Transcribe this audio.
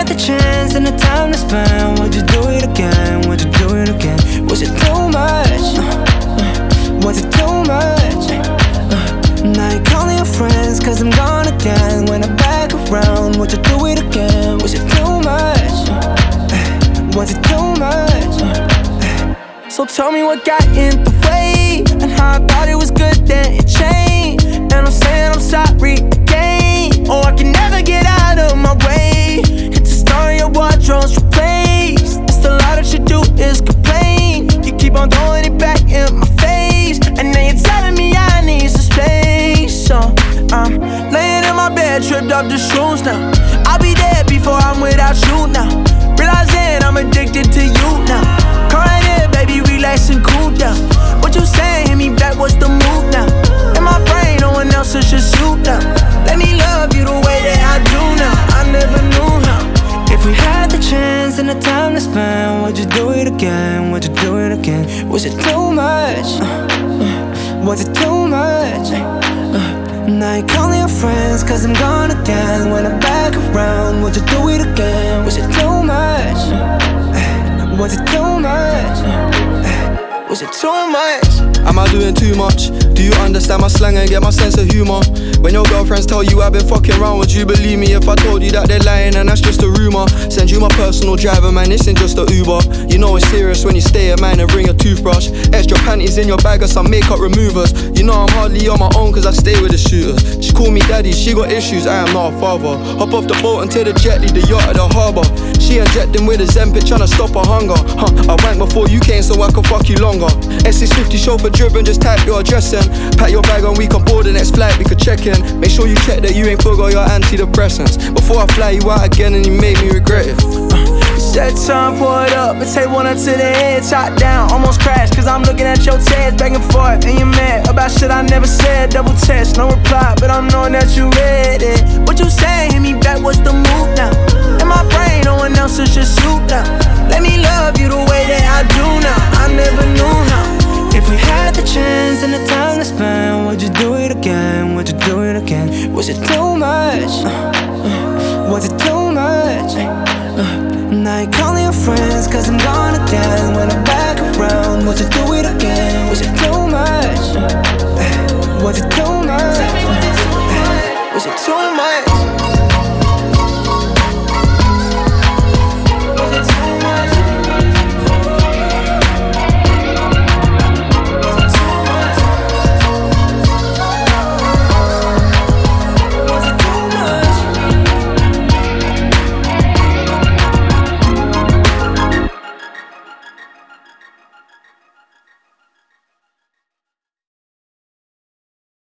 had the chance and the time to spend, would you do it again? Would you do it again? Was it too much? Was it too much? Now you're calling your friends cause I'm gone again. When I'm back around, would you do it again? Was it too much? Was it too much? So tell me what got in the way, and how I thought it was good then it changed. And I'm saying I'm sorry again. Oh, I can never get out of my way. It's a story of wardrobes replaced. It's a lot that you do is complain. You keep on throwing it back in my face, and now you're telling me I need some space. So I'm laying in my bed, tripped off the shrooms now. I'll be dead before I'm without you now. Realizing I'm addicted to you now. Come right here, baby, relax and cool down. What you saying? Hit me back, what's the move now? In my brain, no one else, it's just you now. Let me love you the way that I do now. I never knew how. If we had the chance and the time to spend, would you do it again? Would you do it again? Was it too much? Was it too much? Now you're calling your friends cause I'm gone again. When I'm back around, would you do it again? Was it too much? Was it too much? Was it too much? Am I doing too much? Do you understand my slang and get my sense of humor? When your girlfriends tell you I've been fucking around, would you believe me if I told you that they're lying and that's just a rumor? Send you my personal driver, man, this ain't just a Uber. You know it's serious when you stay at mine and bring a toothbrush. Extra panties in your bag or some makeup removers. You know I'm hardly on my own cause I stay with the shooters. She call me daddy, she got issues, I am not a father. Hop off the boat and take the jetty, the yacht at the harbour. She injecting with a Zempic tryna stop her hunger. I went before you came so I could fuck you longer. S650 chauffeur driven, just type your address in. Pack your bag and we can board the next flight, we could check in. Make sure you check that you ain't forgot your antidepressants before I fly you out again and you made me regret it. Set time, pour it up, and take one up to the head, top down, almost crash, cause I'm looking at your tears back and forth, and you're mad about shit I never said, double text, no reply, but I'm knowing that you read it. What you saying, hit me back, what's the move now? In my brain, no one else is just you now. Let me love you the way that I do now, I never knew how. If we had the chance and the time to spend, would you do it again? Would you do it again? Was it too much? Was it too much? Now you're calling your friends cause I'm gone again. When I'm back around, would you do it again? Was it too much? Was it too much? Was it too much?